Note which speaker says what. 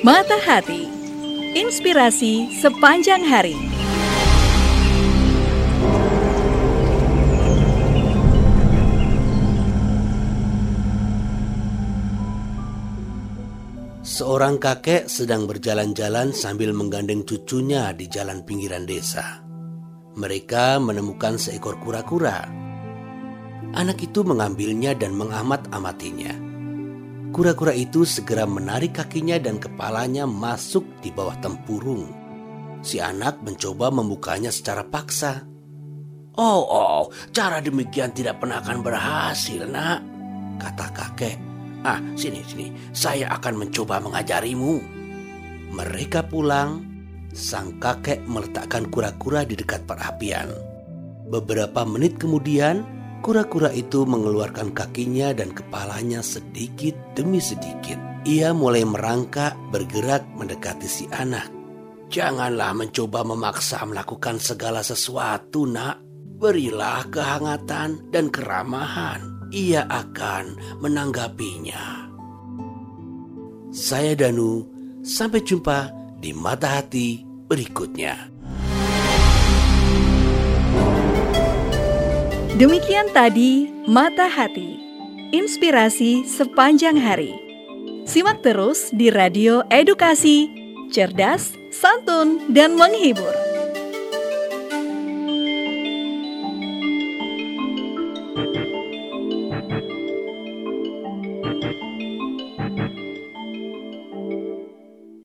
Speaker 1: Mata Hati, inspirasi sepanjang hari.
Speaker 2: Seorang kakek sedang berjalan-jalan sambil menggandeng cucunya di jalan pinggiran desa. Mereka menemukan seekor kura-kura. Anak itu mengambilnya dan mengamat-amatinya. Kura-kura itu segera menarik kakinya dan kepalanya masuk di bawah tempurung. Si anak mencoba membukanya secara paksa. Oh, cara demikian tidak pernah akan berhasil, nak, kata kakek. Sini, saya akan mencoba mengajarimu. Mereka pulang. Sang kakek meletakkan kura-kura di dekat perapian. Beberapa menit kemudian, kura-kura itu mengeluarkan kakinya dan kepalanya sedikit demi sedikit. Ia mulai merangkak, bergerak mendekati si anak. Janganlah mencoba memaksa melakukan segala sesuatu, nak. Berilah kehangatan dan keramahan. Ia akan menanggapinya. Saya Danu, sampai jumpa di Mata Hati berikutnya.
Speaker 1: Demikian tadi Mata Hati, inspirasi sepanjang hari. Simak terus di Radio Edukasi, cerdas, santun, dan menghibur.